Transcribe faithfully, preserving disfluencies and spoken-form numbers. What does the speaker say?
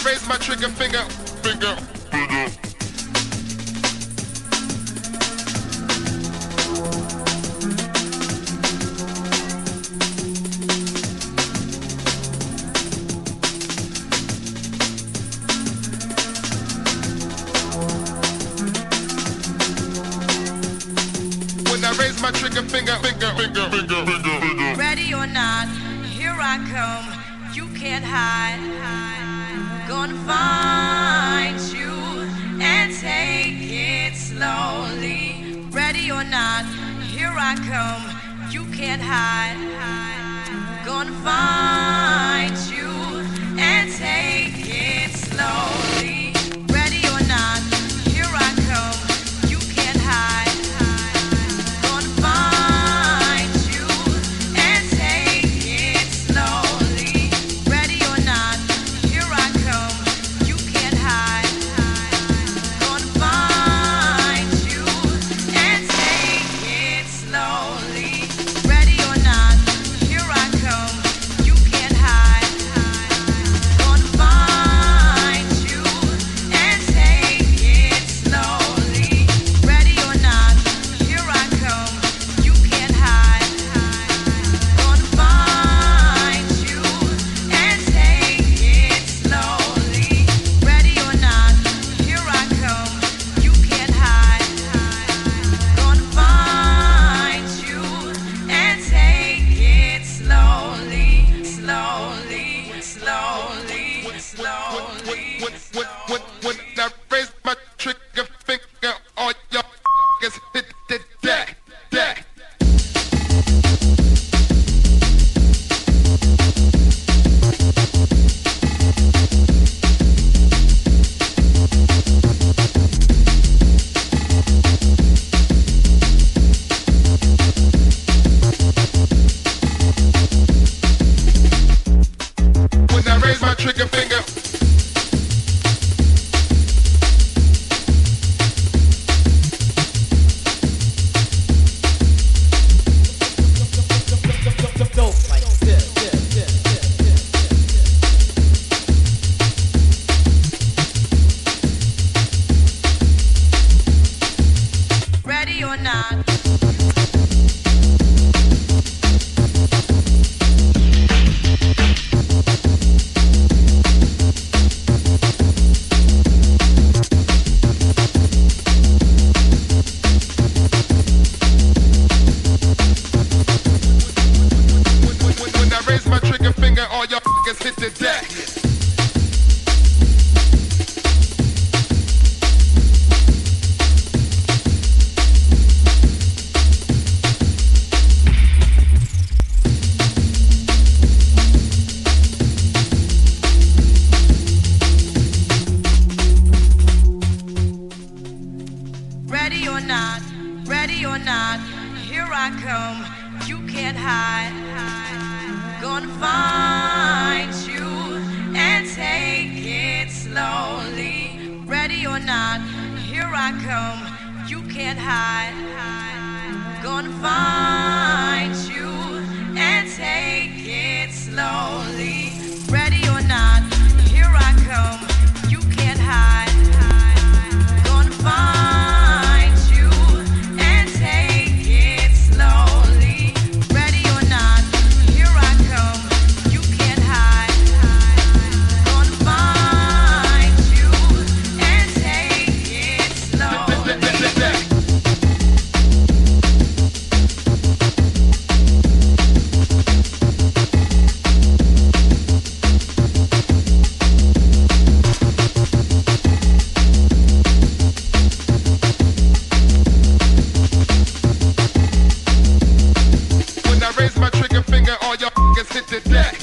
raise my trigger finger, finger, finger. When I raise my trigger finger, finger, finger, finger, finger, finger. Ready or not, here I come. You can't hide. Gonna find you and take it slowly. Ready or not, here I come. You can't hide. Gonna find you and take it slowly. Ready or not, here I come. You can't hide. Gonna find you and take it slowly. Ready or not, here I come. You can't hide. Gonna find you and take it slowly. Ready or not, here I come. You can't hide. Gonna find you and take it slowly. Ready or not, here I come. You can't hide. Gonna find you and take it slowly. Ready or not, here I come. You can't hide. Gonna find you and take it slowly, slowly, slowly, slowly. When, when, when, when I raise my trigger finger, all y'all is hit the deck, deck. When I raise my trigger finger. Ready or not. When I raise my trigger finger, all y'all niggas hit the deck. Ready or not, ready or not, here I come. You can't hide. Gonna find you and take it slowly. Ready or not, here I come. You can't hide. Gonna find you and take it slowly. Ready or not, here I come. You can't hide. Gonna find you and take it slowly. Ready or not, here I come. You can't hide. Gonna find you and take it slowly. When I raise my trigger finger, all y'all niggas hit the deck.